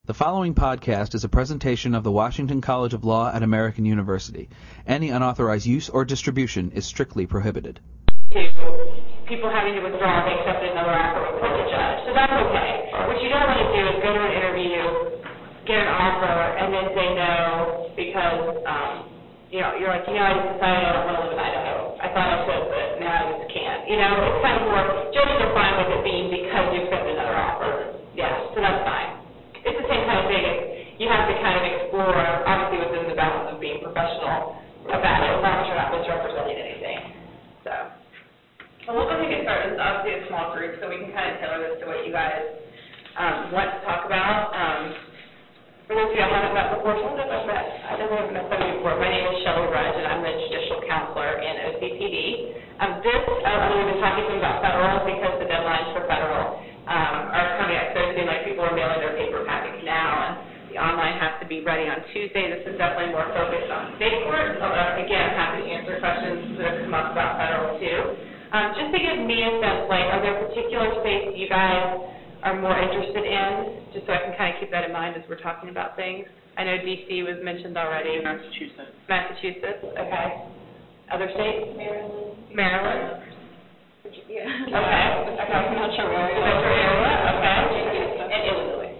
The following podcast is a presentation of the Washington College of Law at American University. Any unauthorized use or distribution is strictly prohibited. People having to withdraw, they accepted another offer with the judge. So that's okay. What you don't want to do is go to an interview, get an offer, and then say no because, you're like, I decided I don't want to live in Idaho. I thought I could, but now I just can't. It's kind of more, judges are fine with it being because you accepted another offer. Yeah, so that's fine. It's the same kind of thing. You have to kind of explore, obviously within the balance of being professional about it, as long as you're not misrepresenting anything. So. Well, we'll go ahead and get started. It's obviously a small group, so we can kind of tailor this to what you guys want to talk about. For those of you I haven't met before, I don't have met some of you before. My name is Shelley Rudge, and I'm the judicial counselor in OCPD. We've been talking to them about federal because the deadlines for federal are coming up so soon, like people are mailing their paper package now, and the online has to be ready on Tuesday. This is definitely more focused on state court, although, again, I'm happy to answer questions that have come up about federal, too. Just to give me a sense, are there particular states you guys are more interested in, just so I can kind of keep that in mind as we're talking about things? I know D.C. was mentioned already. Massachusetts, okay. Other states? Maryland? Yeah. Okay. I'm not sure where. Metro area, okay. And Illinois.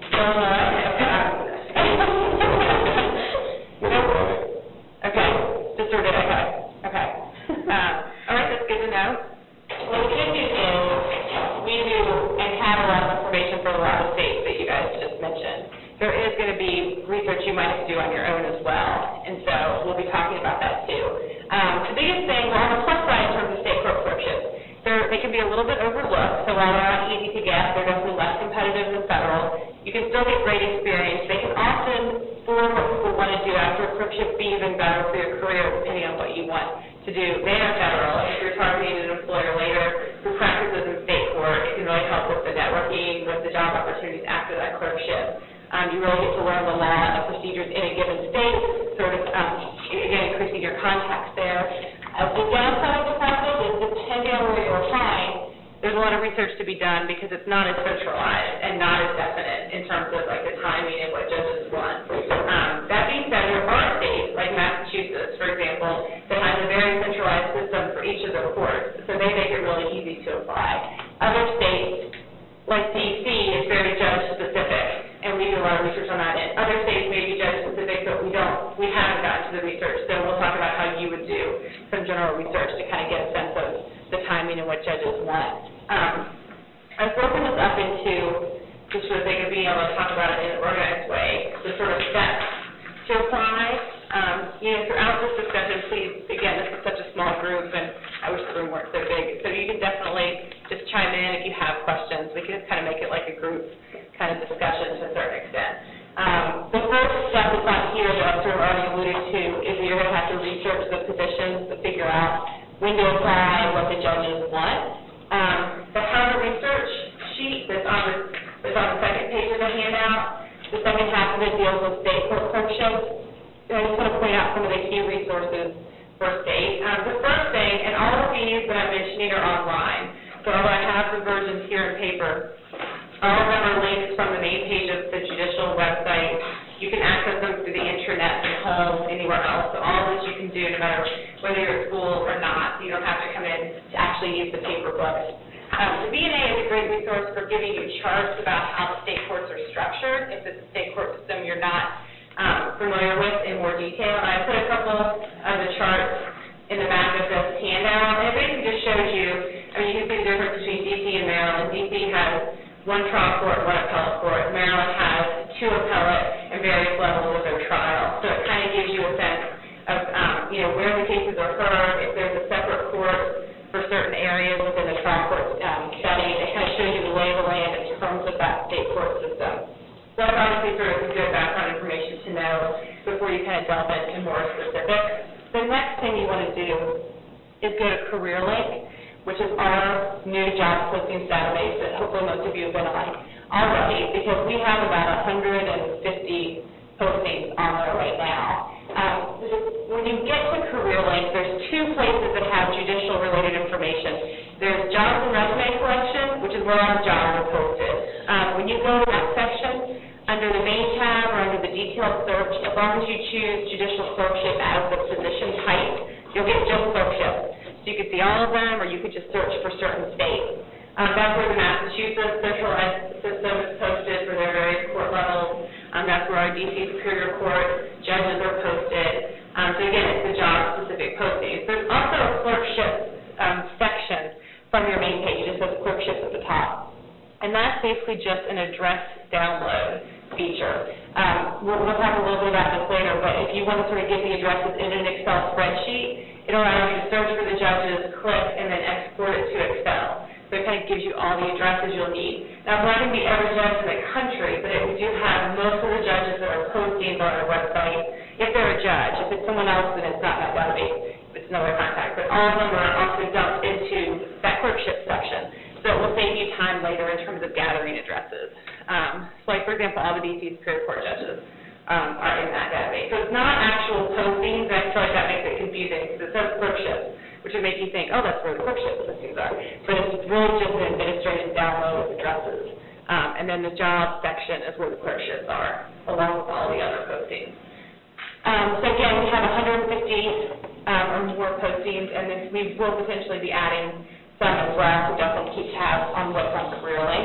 Okay. Just sort of, okay. All right, that's good to know. Well, the good news is we do and have a lot of information for a lot of states that you guys just mentioned. There is going to be research you might have to do on your own as well, and so we'll be talking about that too. The biggest thing, on the plus side in terms of state court clerkships, they can be a little bit overlooked, so while they're not easy to get, they're definitely less competitive than federal. You can still get great experience. They can often, for what people want to do after a clerkship, be even better for your career, depending on what you want to do. They are federal. If you're targeting an employer later who practices in state court, it can really help with the networking, with the job opportunities after that clerkship. You really get to learn the law and procedures in a given state, sort of, again, increasing your contacts there. The downside of the process is, depending on where you're applying, there's a lot of research to be done because it's not as centralized and not as definite in terms of the timing and what judges want. That being said, there are states like Massachusetts, for example, that has a very centralized system for each of their courts, so they make it really easy to apply. Other states, like D.C., is very judge-specific, and we do a lot of research on that. And other states may be judge-specific, but we haven't gotten to the research, so we'll talk about how you would do some general research to kind of get a sense of the timing and what judges want. I've broken this up into, just for the sake of being able to talk about it in an organized way, the sort of steps to apply. Throughout this discussion, please, again, this is such a small group, and I wish the room weren't so big, so you can definitely just chime in if you have questions. We can just kind of make it like a group kind of discussion to a certain extent. The first step that's not here that I've sort of already alluded to is that you're going to have to research the positions to figure out when to apply and what the judges want. The how to research sheet that's on the second page of the handout. The second half of it deals with state court clerkships. I just want to point out some of the key resources for state. The first thing, and all of these that I'm mentioning are online. So although I have the versions here in paper, all of them are links from the main page of the judicial website. You can access them through the intranet at home, anywhere else. So all of this you can do no matter whether you're at school or not. You don't have to come in to actually use the paper books. The BNA is a great resource for giving you charts about how the state courts are structured. If it's a state court system you're not familiar with in more detail. And I put a couple of the charts in the back of this handout. And it basically just shows you, you can see the difference between D.C. and Maryland. D.C. has one trial court, one appellate court. Maryland has two appellate and various levels of their trial. So it kind of gives you a sense of, where the cases are heard, if there's a separate court for certain areas within the trial court setting. It kind of shows you the lay of the land in terms of that state court system. So that's obviously sort of some good background information to know before you kind of delve into more specifics. The next thing you want to do is go to CareerLink, which is our new job postings database that hopefully most of you have been on already, because we have about 150 postings on there right now. When you get to CareerLink, there's two places that have judicial-related information. There's Jobs and Resume Collection, which is where our jobs are posted. When you go to that section, under the main tab, the detailed search, as long as you choose judicial clerkship as the position type, you'll get just clerkship. So you could see all of them, or you could just search for certain states. That's where the Massachusetts centralized system is posted for their various court levels. That's where our D.C. Superior Court judges are posted. So again, it's the job-specific postings. There's also a clerkship section from your main page. It just says clerkships at the top. And that's basically just an address download feature. We'll talk a little bit about this later, but if you want to sort of get the addresses in an Excel spreadsheet, it'll allow you to search for the judges, click, and then export it to Excel. So it kind of gives you all the addresses you'll need. Now, it's not going to be every judge in the country, but we do have most of the judges that are posting on our website. If they're a judge, if it's someone else, then it's not that database. It's another contact. But all of them are also dumped into that clerkship section. So it will save you time later in terms of gathering addresses. So like, for example, all the D.C. Superior Court judges are in that database. So it's not actual postings. I feel like that makes it confusing because it says clerkship, which would make you think, oh, that's where the clerkship postings are. But it's really just an administrative download of addresses. And then the job section is where the clerkships are, along with all the other postings. So again, we have 150 or more postings, and then we will potentially be adding some as well, so definitely keep tabs on what's on CareerLink.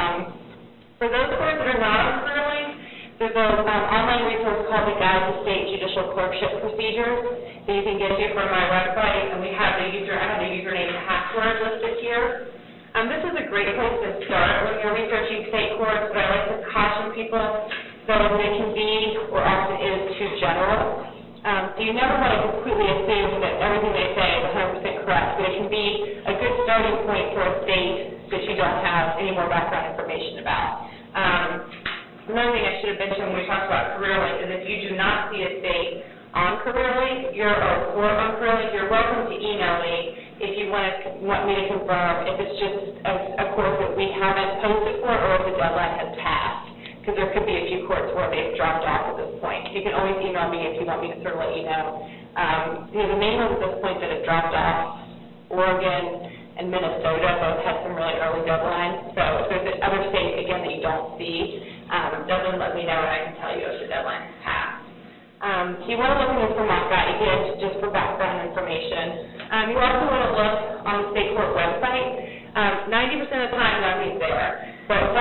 For those courts that are not on CareerLink, there's an online resource called the Guide to State Judicial Clerkship Procedures that you can get to from my website, and we have I have the username and password listed here. This is a great place to start when you're researching state courts, but I like to caution people that it can be, or often is, too general. So you never want to completely assume that everything they say is 100% correct, but it can be a good starting point for a state that you don't have any more background information about. Another thing I should have mentioned when we talked about CareerLink is if you do not see a state on CareerLink, or on CareerLink, you're welcome to email me if you want me to confirm if it's just a course that we haven't posted for or if the deadline has passed. Because there could be a few courts where they've dropped off at this point. You can always email me if you want me to sort of let you know. The main ones at this point that have dropped off, Oregon and Minnesota, both had some really early deadlines. So if there's other states, again, that you don't see, definitely let me know and I can tell you if the deadline has passed. You want to look in the Mock.ed again, just for background information. You also want to look on the state court website. 90% of the time, nothing's there. But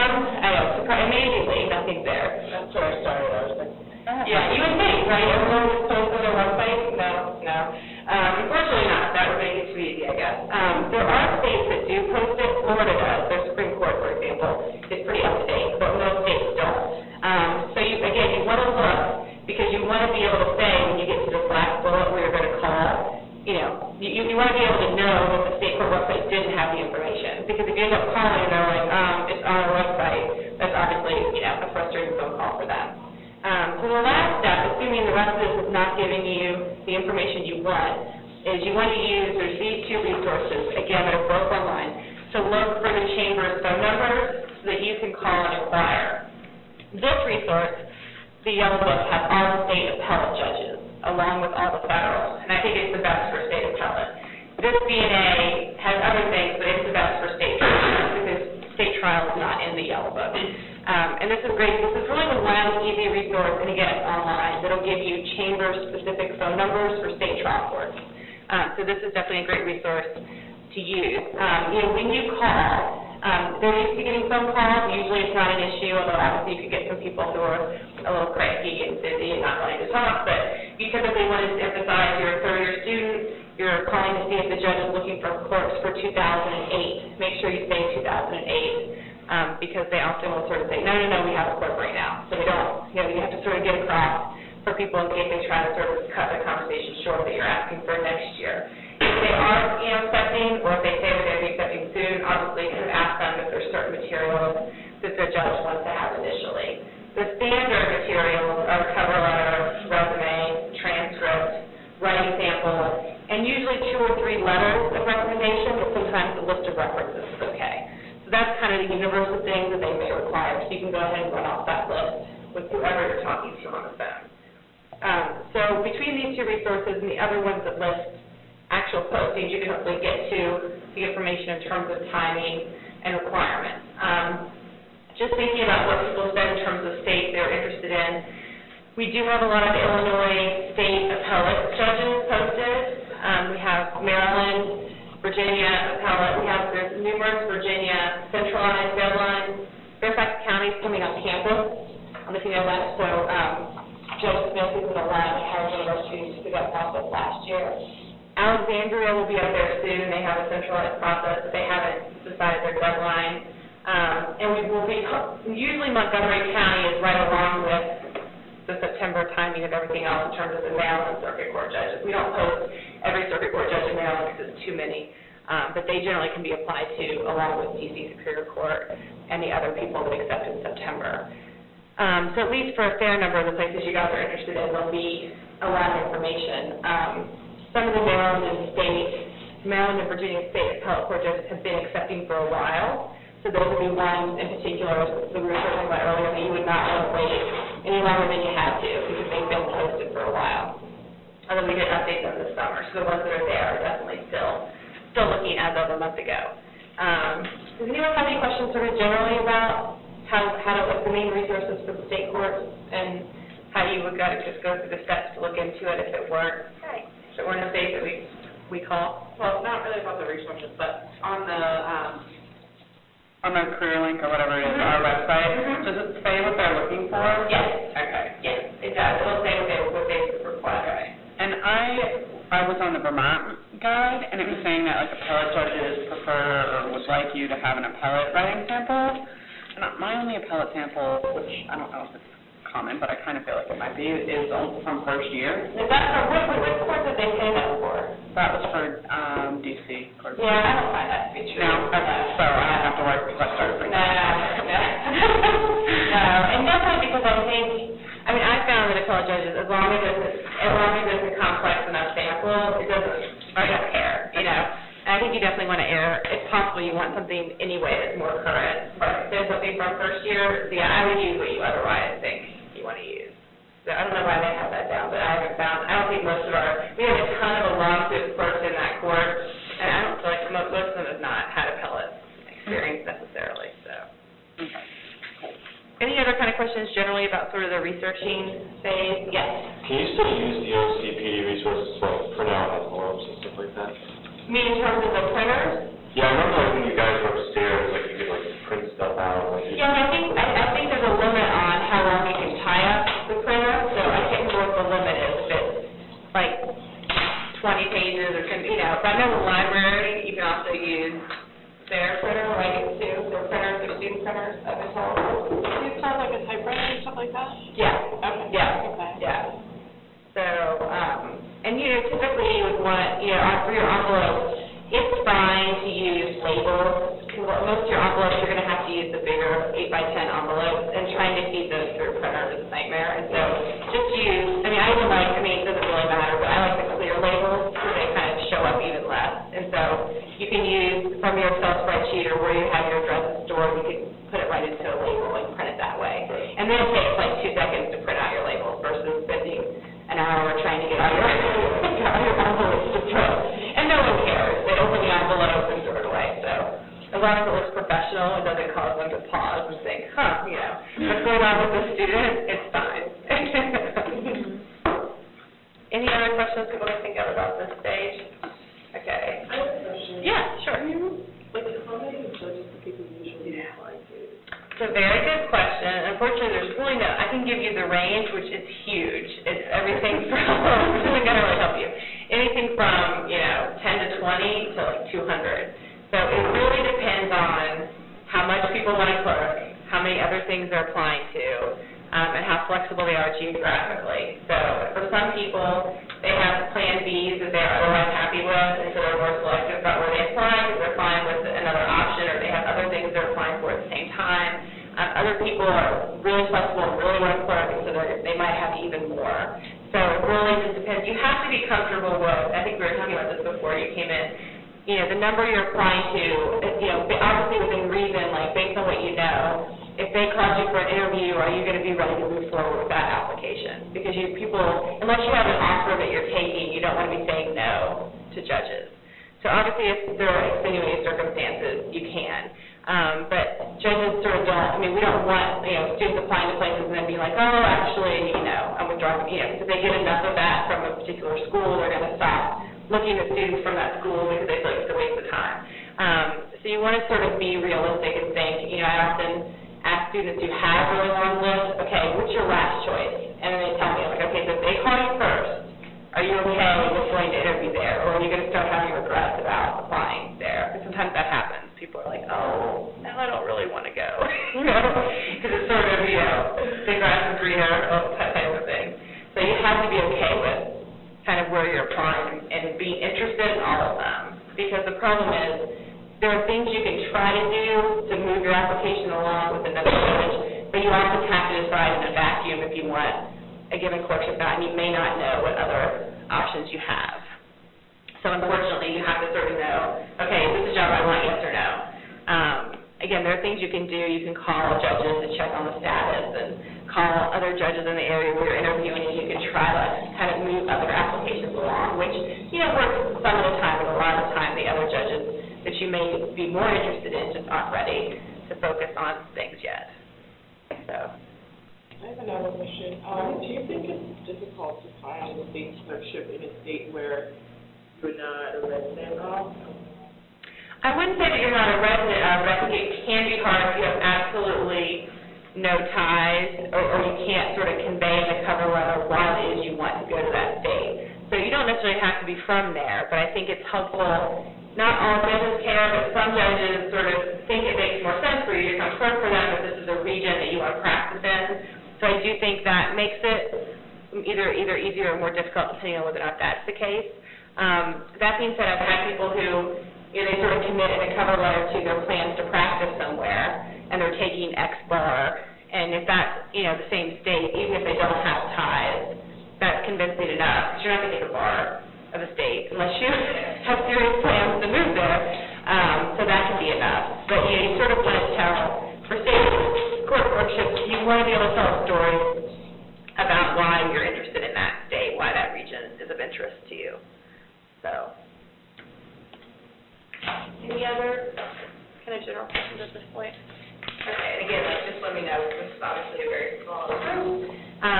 amazingly, nothing's there. That's where I started. I was like, yeah, you would think, right? Everyone just posts on their website? No. Unfortunately not. That would make it too easy, I guess. There are states that do post it. Florida does. Their Supreme Court, for example, is pretty up to date, but most states don't. So you want to look because you want to be able to say when you get to this last bullet where you're going to call, you want to be able to know that the state court website didn't have the information. Because if you end up calling and they're like, it's on our website, that's obviously, a frustrating phone call for them. So the last step, assuming the rest of this is not giving you the information you want, is you want to use these two resources, again, that are both online, to look for the chamber's phone numbers so that you can call and inquire. This resource, the Yellow Book, has all the state appellate judges, along with all the federal, and I think it's the best for state appellate. This BNA has other things, but it's the best for state trials because state trial is not in the Yellow Book. And this is great. This is really a one easy resource, and again, it's online. That'll give you chamber-specific phone numbers for state trial courts. So this is definitely a great resource to use. When you call, they're used to getting phone calls. Usually it's not an issue, although obviously you could get some people who are a little cranky and busy and not wanting to talk, but you typically want to emphasize you're a third-year student, you're calling to see if the judge is looking for clerks for 2008. Make sure you say 2008, because they often will sort of say, no, we have a clerk right now. So we don't, you have to sort of get across for people in case they try to sort of cut the conversation short that you're asking for next year. If they are, accepting, or if they say that they're accepting soon, obviously you can ask them if there's certain materials that the judge wants to have initially. The standard materials are cover letter, resume, transcript, writing sample, and usually 2 or 3 letters of recommendation, but sometimes a list of references is okay. So that's kind of the universe of things that they may require. So you can go ahead and run off that list with whoever you're talking to on the phone. So between these 2 resources and the other ones that list actual postings, you can hopefully get to the information in terms of timing and requirements. Just thinking about what people said in terms of states they're interested in, We do have a lot of Illinois state appellate judges posted. We have Maryland, Virginia appellate. There's numerous Virginia centralized deadlines. Fairfax County is coming on campus. I don't know if you know that. So Judge Smith is going to allow Howard University to do that process last year. Alexandria will be up there soon. They have a centralized process, but they haven't decided their deadline. And we will be, usually Montgomery County is right along with the September timing of everything else in terms of the Maryland Circuit Court judges. We don't post every Circuit Court judge in Maryland because it's too many, but they generally can be applied to along with D.C. Superior Court and the other people that accept in September. So at least for a fair number of the places you guys are interested in, there'll be a lot of information. Some of the Maryland and Virginia state appellate court judges have been accepting for a while. So those would be ones in particular that we were talking about earlier that you would not want to wait any longer than you have to because they've been posted for a while. Although we did update them this summer, so the ones that are there are definitely still looking as of a month ago. Does anyone have any questions sort of generally about how to look the main resources for the state courts and how you would just go through the steps to look into it if it weren't a state that we call? Well, not really about the resources, but on the career link or whatever it is, our website, does it say what they're looking for? Yes. Okay. Yes, it does. It'll say what they require. Okay. And I was on the Vermont guide, and it was saying that like appellate judges prefer or would like you to have an appellate writing sample. And my only appellate sample, which I don't know if it's common, but I kind of feel like it might be, is from first year. Is that for what court did they say that for? That was for D.C. court. Yeah, I don't find that to be true. No, okay. So I don't have to work because I started bringing No, and definitely because I found that appellate judges, as long as it's a complex enough sample, I don't care, you know. And I think you definitely want to err. If possible, you want something anyway that's more current. If there's something from first year, I would use what you otherwise think you want to use. So I don't know why they have that down, but I don't think most of we have a ton of lawsuit clerks in that court, and I don't feel like most of them have not had appellate experience necessarily, so. Okay. Any other kind of questions generally about sort of the researching phase? Yes. Can you still use the OCPD resources to like print out envelopes and stuff like that? You mean in terms of the printers? Yeah, I remember like when you guys were upstairs, like you could like print stuff out. Like, Yeah, I think there's a limit on how long you can tie up the printer, so I can't remember what the limit is. If it's like 20 pages or something, you know. But I know the library, you can also use their printer, like too. Their printers, their student printers, I've been told. Do you start like a typewriter or something like that? Yeah. Okay. Yeah. Okay. Yeah. So, and typically you would want, for your envelopes, it's fine to use labels. Most of your envelopes, you're going to have to use the bigger 8x10 envelopes, and trying to feed those through a printer is a nightmare. And so just use, it doesn't really matter, but I like the clear labels because they kind of show up even less. And so you can use from your Excel spreadsheet or where you have your addresses stored, you can put it right into a label and print it that way. And then it takes like 2 seconds to print out your labels versus spending an hour trying to get out your envelopes to print. And no one cares. They open the envelope and throw it away. So as long as it looks professional, it doesn't cause them to pause and think, what's going on with the student? It's fine. Any other questions people can think of about this stage? Okay. I have a question. Yeah, sure. How many judges do people usually apply to? It's a very good question. Unfortunately, there's really I can give you the range, which is huge. It's everything from, which isn't going to really help you, anything from, 10 to 20 to like 200. So it really depends on how much people want to clerk, how many other things they're applying to, and how flexible they are geographically. So for some people, they have plan Bs that they're otherwise happy with, and so they're more selective about where they apply because they're fine with another option, or they have other things they're applying for at the same time. Other people are really flexible and really want to clerk, and so they might have even more. So it really just depends. You have to be comfortable with, I think we were talking about this before you came in, the number you're applying to, obviously within reason, like based on what you know. If they called you for an interview, are you going to be ready to move forward with that application? Because unless you have an offer that you're taking, you don't want to be saying no to judges. So obviously, if there are extenuating circumstances, you can. But judges sort of don't. We don't want students applying to places and then be like, oh, actually, I'm with drop, because if they get enough of that from a particular school, they're going to stop looking at students from that school because they feel like it's a waste of time. So you want to sort of be realistic and think, I often ask students who have really long lists, okay, what's your last choice? And then they tell me, like, okay, so if they call you first, are you okay with going to interview there, or are you going to start having regrets about applying there? Because sometimes that happens. People are like, oh, no, I don't really want to go, because it's sort of, the grass is greener, that type of thing. So you have to be okay with kind of where you're applying and being interested in all of them, because the problem is there are things you can try to do to move your application along with another judge, but you also have to decide in a vacuum if you want a given clerkship or not, and you may not know what other options you have. So unfortunately, you have to sort of know, okay, is this a job I want, yes or no? Again, there are things you can do. You can call judges to check on the status and call other judges in the area where you're interviewing, and you can try to kind of move other applications along, which, works some of the time, but a lot of the time the other judges that you may be more interested in just aren't ready to focus on things yet. So. I have another question. Do you think it's difficult to find a state clerkship in a state where you're not a resident of? I wouldn't say that you're not a resident of, but I think it can be hard if you have absolutely no ties, or you can't sort of convey in the cover letter why it is you want to go to that state. So you don't necessarily have to be from there, but I think it's helpful. Not all judges care, but some judges sort of think it makes more sense for you to come clerk for them if this is a region that you want to practice in. So I do think that makes it either easier or more difficult depending on whether or not that's the case. That being said, I've had people who, they sort of commit in a cover letter to their plans to practice somewhere, and they're taking X bar, and if that's, the same state, even if they don't have ties, that's convincing enough, because you're not going to take a bar of a state unless you have serious plans to move there, so that can be enough. But, you sort of want to tell, for state court clerkships, you want to be able to tell a story about why you're interested in that state, why that region is of interest to you. So, any other kind of general questions at this point? Okay, and again, just let me know, this is obviously a very small group.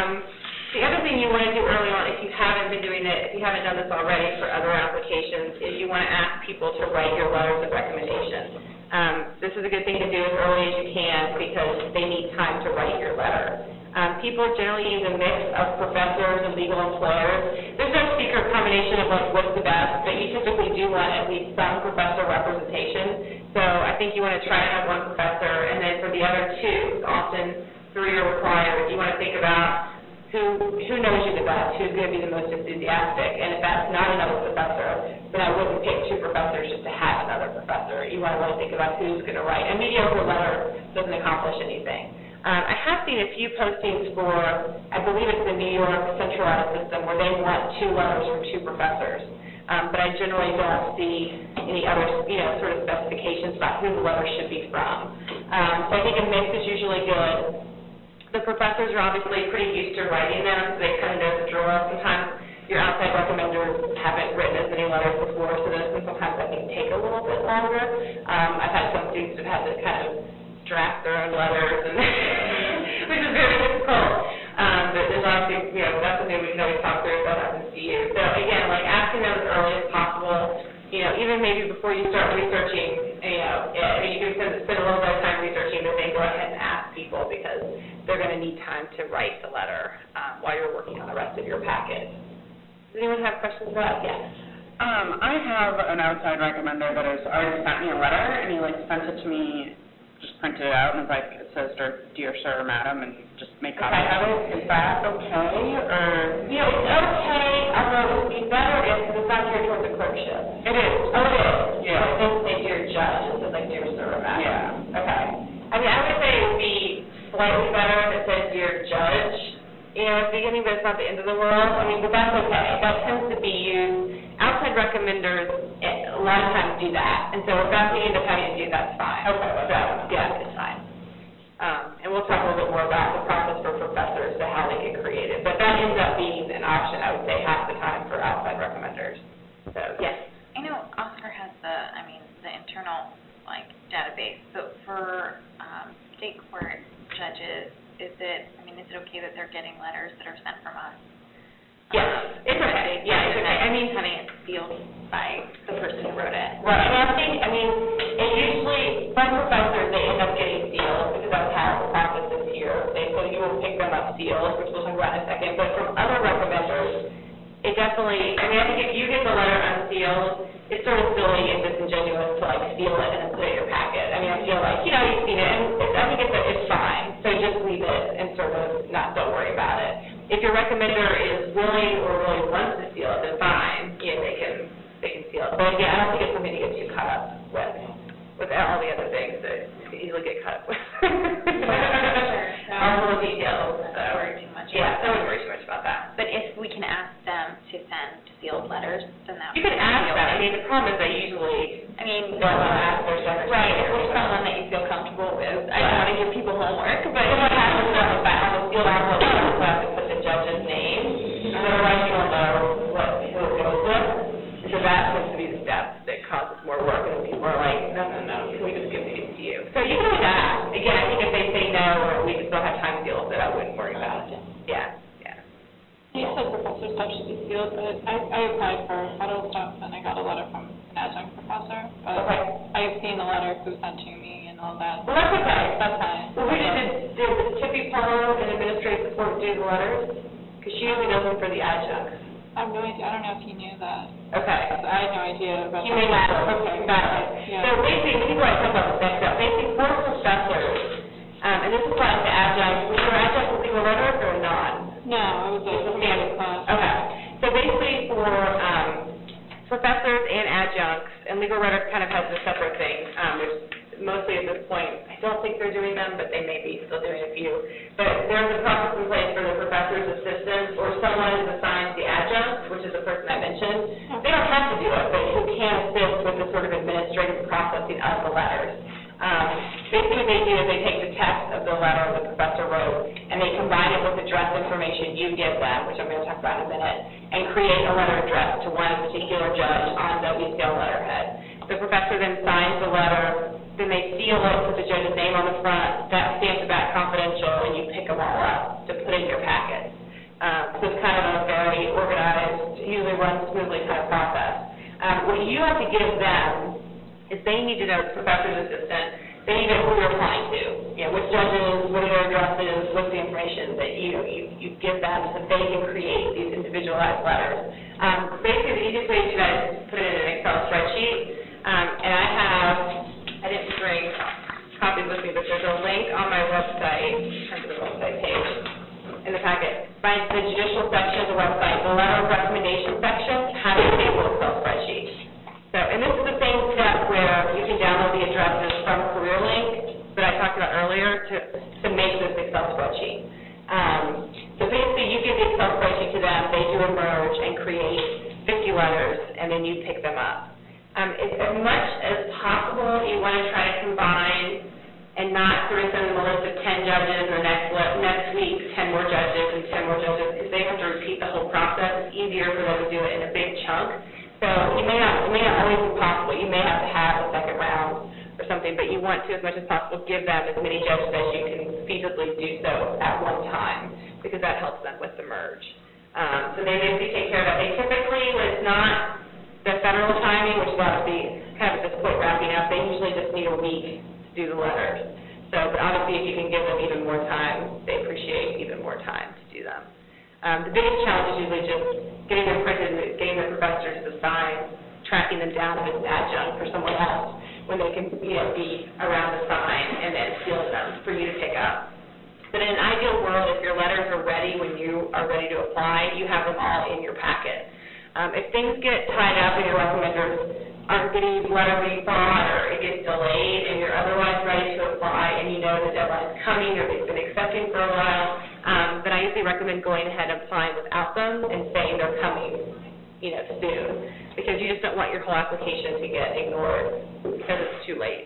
The other thing you want to do early on, if you haven't been doing it, if you haven't done this already for other applications, is you want to ask people to write your letters of recommendation. This is a good thing to do as early as you can because they need time to write your letter. People generally use a mix of professors and legal employers. There's no secret combination of what's the best, but you typically do want at least some professor representation. So I think you want to try to have one professor, and then for the other two, often 3 are required, you want to think about who knows you the best, who's going to be the most enthusiastic. And if that's not another professor, then I wouldn't pick 2 professors just to have another professor. You want to really think about who's going to write. A mediocre letter doesn't accomplish anything. I have seen a few postings for, I believe it's the New York centralized system, where they want 2 letters from 2 professors. But I generally don't see any other, sort of specifications about who the letter should be from. So I think a mix is usually good. The professors are obviously pretty used to writing them, so they kind of know the drill. Sometimes your outside recommenders haven't written as many letters before, so those can sometimes, I think, take a little bit longer. I've had some students that have had to kind of draft their own letters, and which is very difficult. But there's obviously, that's something we can always talk through if that happens to you. So again, like asking them as early as possible, even maybe before you start researching, you can spend a little bit of time researching, but then go ahead and ask people because they're going to need time to write the letter while you're working on the rest of your packet. Does anyone have questions about it? Yes. I have an outside recommender that has already sent me a letter, and he sent it to me, just printed it out, and it says, "Dear Sir or Madam," and just make copy of it. Is that okay, or? It's okay, although it would be better if it's not geared towards a clerkship. It is. Oh, it is? Yeah. It doesn't say Dear Judge, it says Dear Sir or Madam. Yeah. Okay. I would say it would be slightly better if it said Dear Judge, at the beginning, but it's not the end of the world. But that's okay. That tends to be used. Outside recommenders, a lot of times do that. And so if that's the independent view, that's fine. Okay. So, yeah, it's fine. And we'll talk a little bit more about the process for professors to how they get created. But that ends up being an option, I would say, half the time for outside recommenders. So, yes. I know Oscar has the internal, database, but for state court judges, is it okay see that they're getting letters that are sent from us. Yes, it's okay, yeah, it's okay. I mean, having it sealed by the person who wrote it. right, and and usually, from professors, they end up getting sealed, because that's how the practice is here. So you will pick them up sealed, which we'll talk about in a second, but from other recommenders, it definitely, I think if you get the letter unsealed, it's sort of silly and disingenuous to, seal it and then put it in your packet. I feel like, you've seen it, and I think it's fine, so just leave it and sort of don't worry about it. If your recommender is willing or really wants to seal it, then fine, they can seal it. But again, I don't think it's something to get too caught up with all the other things that easily get caught up with. All the little details. Don't worry too much. Yeah, don't worry too much about that. But if we can ask them to send sealed letters, then that You can ask them. The problem is they usually don't ask their secretary. Right, or someone that you feel comfortable with. I don't want to give people homework, but what happens on the sealed envelope, you have to put the judge's name, and otherwise you don't know who it goes with. So that seems to be the step that causes more work, and people are like, no, can we just give these to you? So you can always ask. Again, I think if they say no, or we just don't have time to deal with it, I wouldn't worry about it. Yeah. You said professor stuff should be sealed, but I applied for federal stuff, and I got a letter from an adjunct professor, but Okay. I've seen the letter who sent to me and all that. Well, that's okay. That's fine. Well, did Tippy Parlo and administrative support do the letters? Because she usually does them for the adjuncts. I have no idea. I don't know if he knew that. Okay. I had no idea about You may not. Okay. Got it. Yeah. So basically, people are talking about this next up. Basically, for professors, and this applies to adjuncts, were you adjunct with legal letters or non? No, I was a standard class. Okay. So basically, for professors and adjuncts, and legal rhetoric kind of has a separate thing. There's mostly at this point, I don't think they're doing them, but they may be still doing a few. But there's a process in place for the professor's assistant or someone who's assigned the adjunct, which is the person I mentioned. They don't have to do it, but who can assist with the sort of administrative processing of the letters. Basically, what they do is they take the text of the letter the professor wrote, and they combine it with address information you give them, which I'm going to talk about in a minute, and create a letter addressed to one particular judge on the WCL letterhead. The professor then signs the letter, then they seal it with the judge's name on the front, that stamps it back confidential, and you pick them all up to put in your packet. So it's kind of a very organized, usually runs smoothly kind of process. What you have to give them is they need to know, the professor's assistant, they need to know who you're applying to. Which judges, what are their addresses, what's the information that you give them so they can create these individualized letters. Basically, the easiest way to do that is to put it in an Excel spreadsheet. And I didn't bring copies with me, but there's a link on my website, turn to the website page, in the packet. Find the judicial section of the website, the letter of recommendation section, has a table Excel spreadsheet. So, and this is the same step where you can download the addresses from CareerLink that I talked about earlier to make this Excel spreadsheet. So basically, you give the Excel spreadsheet to them, they do a merge and create 50 letters, and then you pick them up. As much as possible, you want to try to combine and not sort of send them a list of 10 judges, or next week 10 more judges and 10 more judges, because they have to repeat the whole process. It's easier for them to do it in a big chunk. So it may not always be possible. You may have to have a second round or something, but you want to, as much as possible, give them as many judges as you can feasibly do so at one time, because that helps them with the merge. So they basically take care of that. They typically, when it's not the federal timing, which is obviously kind of at this point wrapping up, they usually just need a week to do the letters. So, but obviously, if you can give them even more time, they appreciate even more time to do them. The biggest challenge is usually just getting them printed, getting the professors to sign, tracking them down if it's an adjunct for someone else, when they can, be around the sign, and then sealing them for you to pick up. But in an ideal world, if your letters are ready when you are ready to apply, you have them all in your packet. If things get tied up and your recommenders aren't getting the letter that you thought, or it gets delayed and you're otherwise ready to apply and you know the deadline is coming or they've been accepting for a while, then I usually recommend going ahead and applying without them and saying they're coming, soon, because you just don't want your whole application to get ignored because it's too late.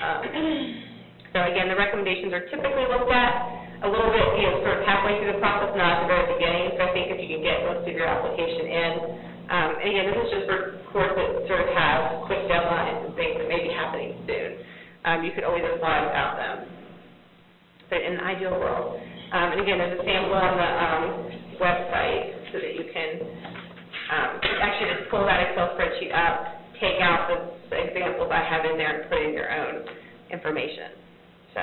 So again, the recommendations are typically looked at a little bit, sort of halfway through the process, not at the very beginning. So I think if you can get most of your application in, and again, this is just for courts that sort of have quick deadlines and things that may be happening soon. You could always apply without them. But in an ideal world, And again, there's a sample on the website so that you can actually just pull that Excel spreadsheet up, take out the examples I have in there and put in your own information. So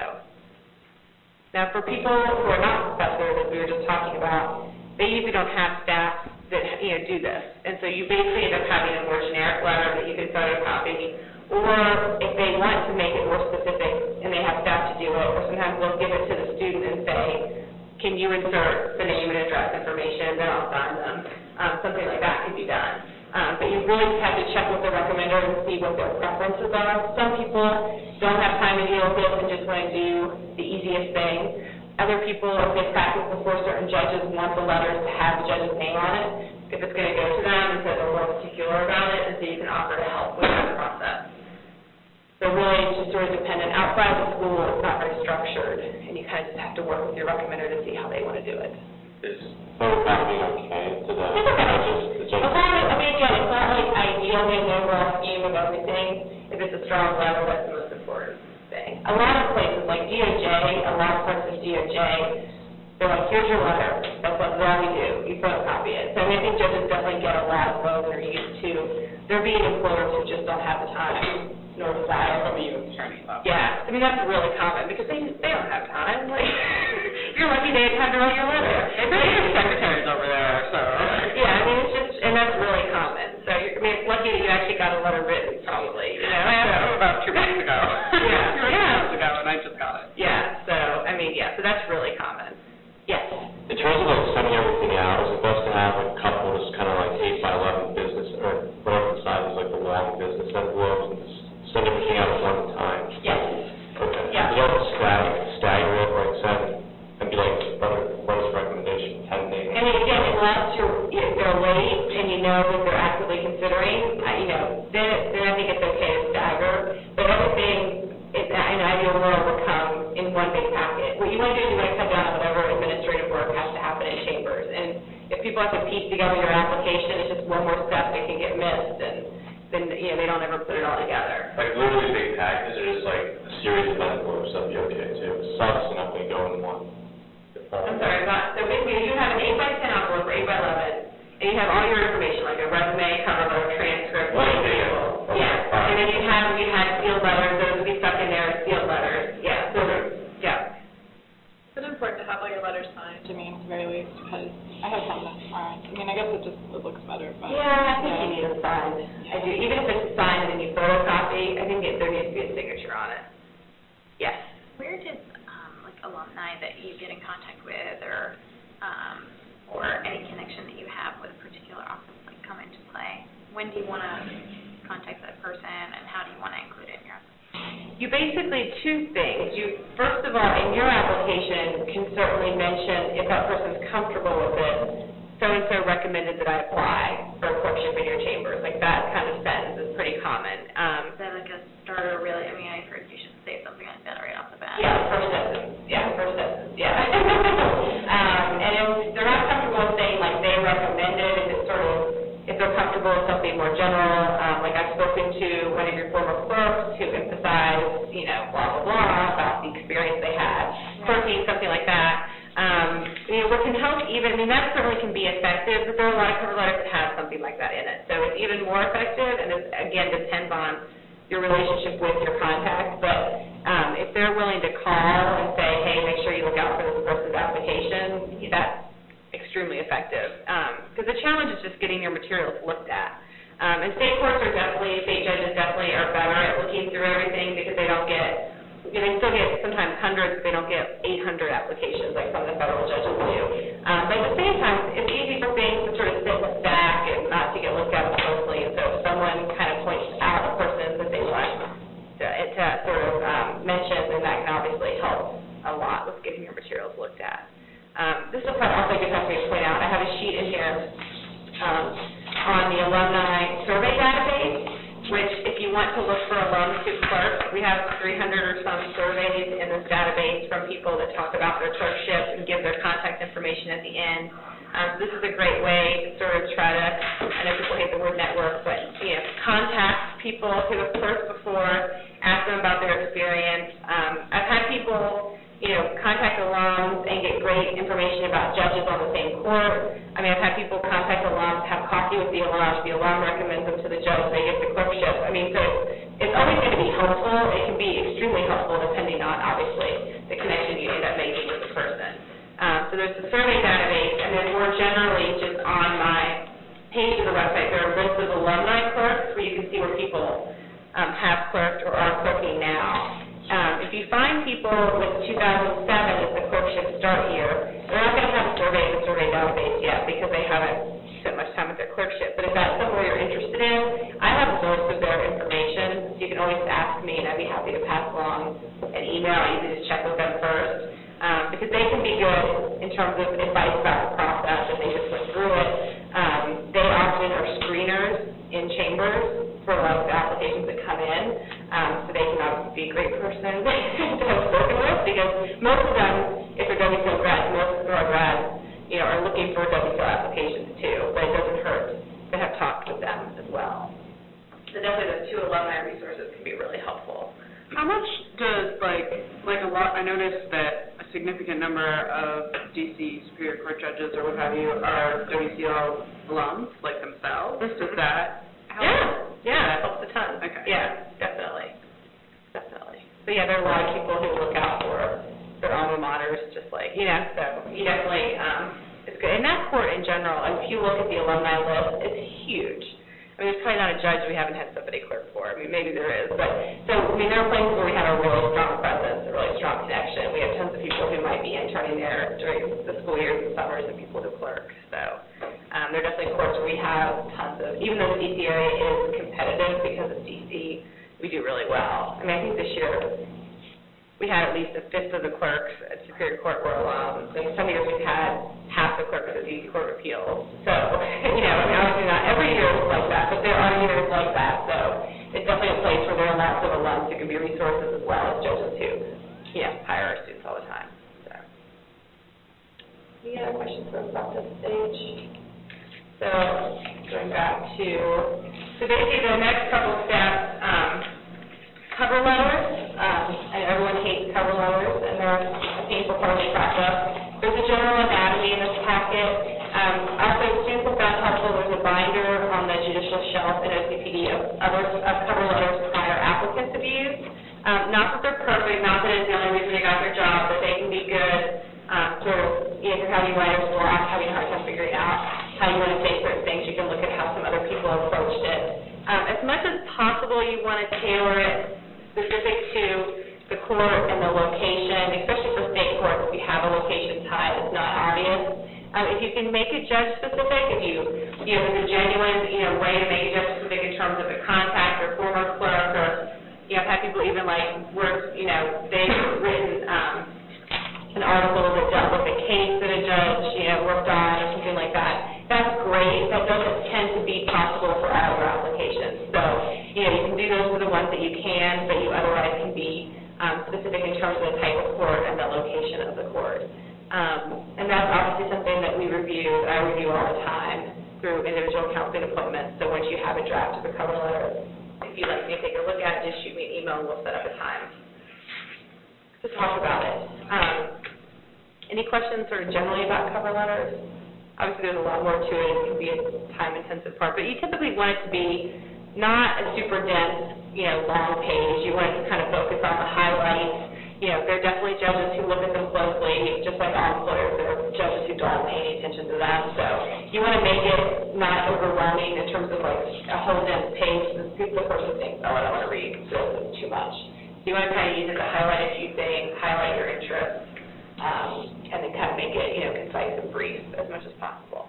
now for people who are not professors, as we were just talking about, they usually don't have staff that do this. And so you basically end up having a more generic letter that you can photocopy, or if they want to make it more specific and they have staff to do it, or sometimes they'll give it to the student and say, can you insert the name and address information, then I'll sign them. Something like that can be done. But you really have to check with the recommender and see what their preferences are. Some people don't have time to deal with this and just want to do the easiest thing. Other people, if they practice before certain judges, want the letters to have the judge's name on it, if it's going to go to them, and so they're more particular about it, and so you can offer to help with that process. So really, it's just sort of dependent. Outside of the school, it's not very structured, and you kind of just have to work with your recommender to see how they want to do it. Is photocopying okay to the It's okay. I mean, again, it's not like ideal in the overall scheme of everything. If it's a strong letter, that's the most important thing. A lot of places, like DOJ, a lot of parts of DOJ, they're like, here's your letter. That's all we do. You photocopy it. So I think judges definitely get a lot of those that are used to. They're being employers who just don't have the time, nor desire. From you, attorney level. Yeah, I mean, that's really common, because they don't have time. Like, you're lucky they had time to write your letter. They have secretaries over there, so. Yeah, I mean, it's just, and that's really common. So, it's lucky that you actually got a letter written, probably, About 2 weeks ago. Yeah. 2 months ago, and I just got it. Yeah, so, I mean, yeah, so that's really common. Yes? In terms of like sending everything out, is it best to have a couple just kind of like 8 by 11 business, or whatever the size is, like the long business envelopes, and just send everything out at one time? Yes. Okay. Yeah. You don't stagger it, like send, and be like, what is the recommendation, 10 names? I mean, again, unless if they're late and you know that they're actively considering, then I think it's okay to stagger. But everything in an ideal world will come in one big packet. What you want to do is you want to cut down on whatever administrative work has to happen in chambers. And if people have to piece together your application, it's just one more step that can get missed, and then they don't ever put it all together. Like literally big packages, or just like a series of envelopes, that'd be okay too. Sucks enough to go in one. I'm sorry, so basically you have an 8 by 10 envelope or 8 by 11, and you have all your information, like a resume, cover letter, transcript, example. Yeah, and then you had sealed letters, those would be stuck in there as sealed letters. Yeah, so, yeah. Is it important to have like a letter signed, I mean, at the very least, because I have some that aren't. I mean, I guess it looks better, but. Yeah, I think you need it signed. I do. Even if it's signed and then you photocopy, I think there needs to be a signature on it. Yes. Where does, alumni that you get in contact with, or any connection that you have with a particular office, come into play? When do you want to contact that person, and how do you want to include it in your application? You basically, 2 things. You, first of all, in your application, can certainly mention, if that person's comfortable with it, so-and-so recommended that I apply for a clerkship in your chambers. Like, that kind of sentence is pretty common. Is that like a starter, really? I mean, I heard you should say something like that right off the bat. Yeah, first sentence. Yeah. And if they're not comfortable with saying, like, they recommended, if they're comfortable with something more general, like I've spoken to one of your former clerks who emphasized, blah, blah, blah, about the experience they had, clerking, something like that. What can help that certainly can be effective, but there are a lot of cover letters that have something like that in it. So it's even more effective, and it, again, depends on your relationship with your contact. But if they're willing to call and say, hey, make sure you look out for this person's application, that's extremely effective. Because the challenge is just getting your materials looked at. And state judges definitely are better at looking through everything, because they don't get, they still get sometimes hundreds, but they don't get 800 applications like some of the federal judges do. But at the same time, it's easy for things to sort of sit in the stack and not to get looked at closely. And so if someone kind of points out a person that they want to sort of mention, then that can obviously help a lot with getting your materials looked at. This is also a good time for me to point out. I have a sheet in here on the alumni survey database, which if you want to look for alums to clerk, we have 300 or some surveys in this database from people that talk about their clerkship and give their contact information at the end. This is a great way to sort of try to, I know people hate the word network, but contact people who have clerked before, ask them about their experience. I've had people contact alums and get great information about judges on the same court. I mean, I've had people contact alums, have coffee with the alum recommends them to the judge, they get the clerkship. I mean, so it's always going to be helpful. It can be extremely helpful depending on, obviously, the connection you end up making with the person. So there's the survey database, and then more generally, just on my page of the website, there are lists of alumni clerks where you can see where people have clerked or are clerking now. If you find people with 2007 as the clerkship start year, they're not going to have a survey in the survey database yet because they haven't spent much time at their clerkship. But if that's somewhere you're interested in, I have most of their information, so you can always ask me, and I'd be happy to pass along an email. You can just check with them first. Because they can be good in terms of advice about the process if they just went through it. They often are screeners in chambers for a lot of the applications that come in, so they can obviously be a great person to have spoken with, because most of them, if they're WCL grads, most of our grads, are looking for WCL applications too, but it doesn't hurt to have talked with them as well. So definitely those two alumni resources can be really helpful. How much does, I noticed that a significant number of DC Superior Court judges or what have you are WCL alums, like themselves. Mm-hmm. Does that help? Yeah, it helps a ton. Okay. Yeah, definitely. So yeah, there are a lot of people who look out for their alma maters, just like, so you definitely, it's good. And that court in general, if you look at the alumni list, it's huge. I mean, there's probably not a judge we haven't had somebody clerk for. I mean, maybe there is. But, there are places where we have a really strong presence, a really strong connection. We have tons of people who might be interning there during the school years and summers and people who clerk. So, there are definitely courts where we have tons of, even though the DC area is competitive because of DC, we do really well. I mean, I think this year we had at least a fifth of the clerks at Superior Court were alums. I mean, some years we've had half the clerks at the DC Court of Appeals. So, obviously not every year is like that, but there are years like that. So it's definitely a place where there are lots of alums who can be resources as well as judges who, hire our students all the time. So, any other questions for us about this stage? So going back to, basically the next couple steps, cover letters. And everyone hates cover letters, and they're a painful part of the process. There's a general anatomy in this packet. Also, students have found helpful, there's a binder on the judicial shelf in OCPD of cover letters prior applicants have used. Not that they're perfect, not that it's the only reason they got their job, but they can be good if you're having writer's block, having a hard time figuring out how you want to say certain things, you can look at how some other people approached it. As much as possible, you want to tailor it specific to the court and the location, especially for state courts, if you have a location tie that's not obvious. If you can make it judge specific, if there's a genuine, way to make it judge specific in terms of a contact or former clerk, or, I've had people even work, they've written an article that dealt with a case that a judge, worked on or something like that. That's great. That doesn't tend to be possible for all your applications. So, you can do those for the ones that you can, but you otherwise can be specific in terms of the type of court and the location of the court. And that's obviously something that I review all the time through individual counseling appointments. So once you have a draft of the cover letter, if you'd like me to take a look at it, just shoot me an email and we'll set up a time to talk about it. Any questions sort of generally about cover letters? Obviously there's a lot more to it. It can be a time-intensive part, but you typically want it to be not a super dense, long page. You want it to kind of focus on the highlights. There are definitely judges who look at them closely, just like all employers. There are judges who don't pay any attention to them. So you want to make it not overwhelming in terms of a whole dense page. The person thinks, I don't want to read this is too much. So you want to kind of use it to highlight a few things, highlight your interests, and then kind of make it, concise and brief as much as possible.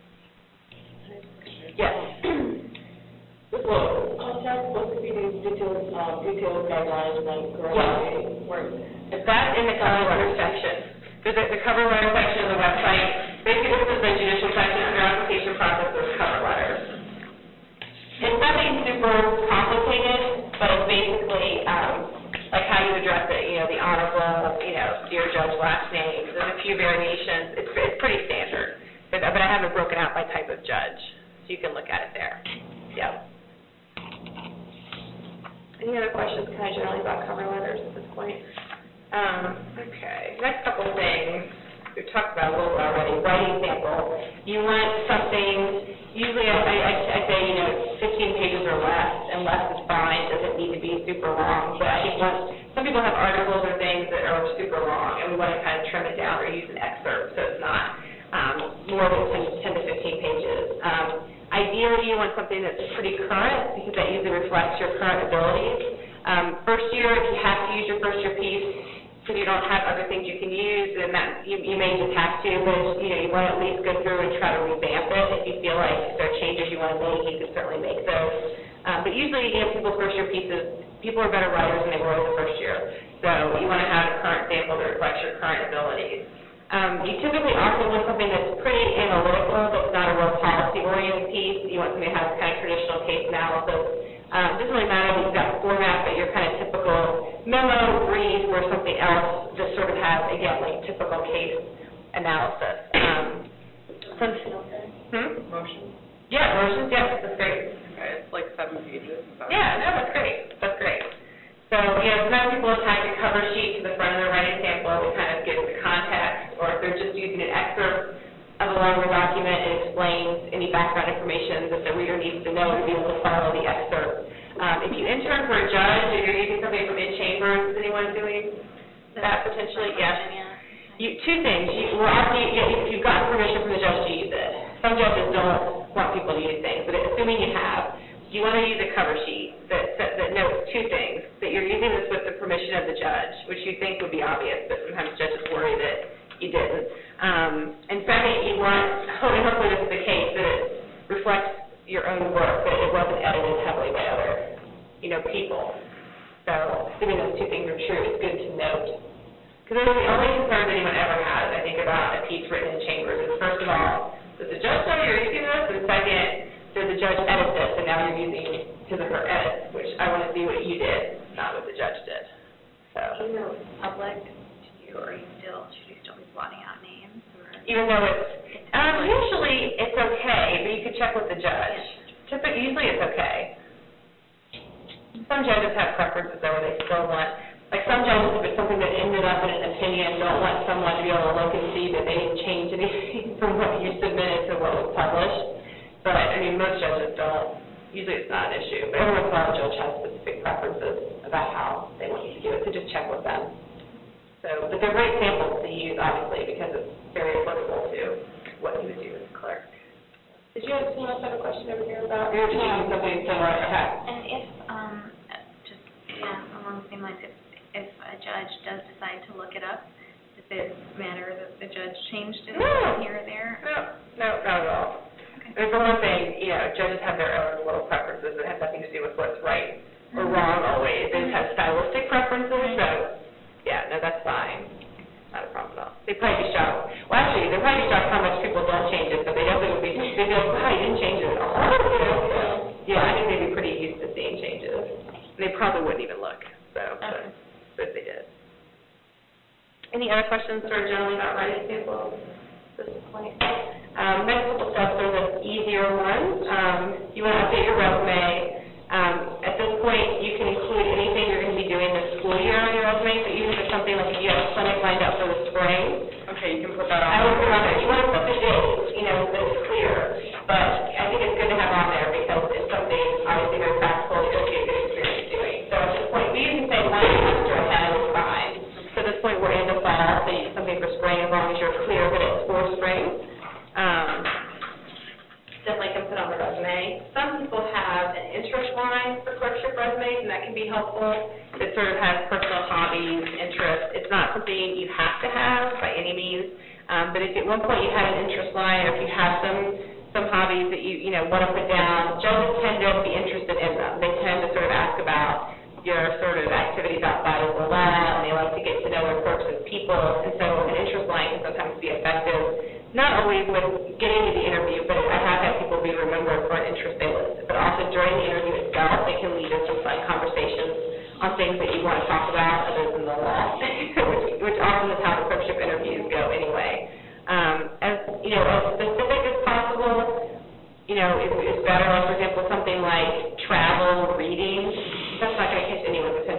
Yes. Well, contact what could be the detailed guidelines like work. That's in the cover letter section. There's the cover letter section of the website. Basically, this is the judicial section of your application process. There's cover letters. It's nothing super complicated, but it's basically like how you address it. The honorable, dear judge, last name. There's a few variations. It's pretty standard, but I have it broken out by type of judge, so you can look at it there. Yep. Any other questions kind of generally about cover letters at this point? Okay, next couple of things. We've talked about a little bit already. Writing sample. You want something, usually I say, 15 pages or less, and less is fine. It doesn't need to be super long. But I think some people have articles or things that are super long, and we want to kind of trim it down or use an excerpt so it's not more than 10 to 15 pages. Ideally, you want something that's pretty current because that usually reflects your current abilities. First year, if you have to use your first year piece, because you don't have other things you can use, then that you may just have to, but you want to at least go through and try to revamp it. If you feel like there are changes you want to make, you can certainly make those. But usually, people's first year pieces, people are better writers than they were in the first year. So you want to have a current sample that reflects your current abilities. You typically also want something that's pretty analytical, that's not a real policy-oriented piece. You want something that has kind of traditional case analysis. It doesn't really matter if you've got format, but your kind of typical memo, brief, or something else just sort of has, again, like typical case analysis. Motion? Yeah, motions, yes, that's great. Okay, it's like 7 pages. Yeah, no, that's great. That's great. So, sometimes people attach a cover sheet to the front of their writing sample to kind of give the context, or if they're just using an excerpt of a longer document, it explains any background information that the reader needs to know to be able to follow the excerpt. If you intern for a judge, if you're using something from in-chambers, is anyone doing that potentially? Yes. Two things. If you've gotten permission from the judge to use it. Some judges don't want people to use things, but assuming you have, you want to use a cover sheet that notes two things, that you're using this with the permission of the judge, which you think would be obvious, but sometimes judges worry that you didn't. And second, you want, hopefully this is the case, that it reflects your own work, that it wasn't edited heavily by other, people. So assuming those two things are true, it's good to note. Because those are the only concerns anyone ever has, I think, about a piece written in chambers is, first of all, does the judge know you're using this? And second, does the judge edit this, and now you're using his or her edits, which I want to see what you did, not what the judge did. So. Even though it's public to you, or should you still be blotting out names? Or? Even though usually it's okay, but you could check with the judge. Usually it's okay. Some judges have preferences though, where they still want, like some judges, if it's something that ended up in an opinion, don't want someone to be able to look and see that they didn't change anything from what you submitted to what was published. But, most judges don't. Usually it's not an issue. But every once in a while, a judge has specific preferences about how they want you to do it, so just check with them. But they're great samples to use, obviously, because it's very applicable to what you would do as a clerk. Did you have someone else have a question over here about? Or did you do something similar? Okay. And if, along the same lines, if a judge does decide to look it up, does it matter that the judge changed it here or there? No, not at all. There's the one thing, judges have their own little preferences that have nothing to do with what's right or wrong always. They just have stylistic preferences, so, that's fine. Not a problem at all. They'd probably be shocked. Well, actually, they'd probably be shocked how much people don't change it, but they definitely would be, they'd be like, wow, you didn't change it at all. I think they'd be pretty used to seeing changes. And they probably wouldn't even look, but if they did. Any other questions for generally about writing samples at this point? Next couple steps are the easier ones. You want to update your resume. At this point, you can include anything you're going to be doing this school year on your resume. So even if it's something like if you have a clinic lined up for the spring, okay, you can put that on. I would put on there. You want to put the dates, that it's clear. But I think it's good to have on there because it's something obviously very practical that you'll get a good experience doing. So at this point, we can say 1 semester ahead is fine. So at this point, we're in the fall, so you get something for spring as long as you're clear that it's for spring. Definitely can put on the resume. Some people have an interest line for clerkship resumes, and that can be helpful. It sort of has personal hobbies, interests. It's not something you have to have by any means, but if at one point you had an interest line, or if you have some hobbies that you want to put down, judges tend to be interested in them. They tend to sort of ask about your sort of activities outside of the law, and they like to get to know their clerks as people, and so an interest line can sometimes be effective. Not always with getting to the interview, but I have had people be remembered for an interest they listed. But also during the interview itself, it can lead to some fun conversations on things that you want to talk about other than the law, which often is how the clerkship interviews go anyway. As specific as possible, is better. For example, something like travel, reading, that's not going to catch anyone's attention. But if you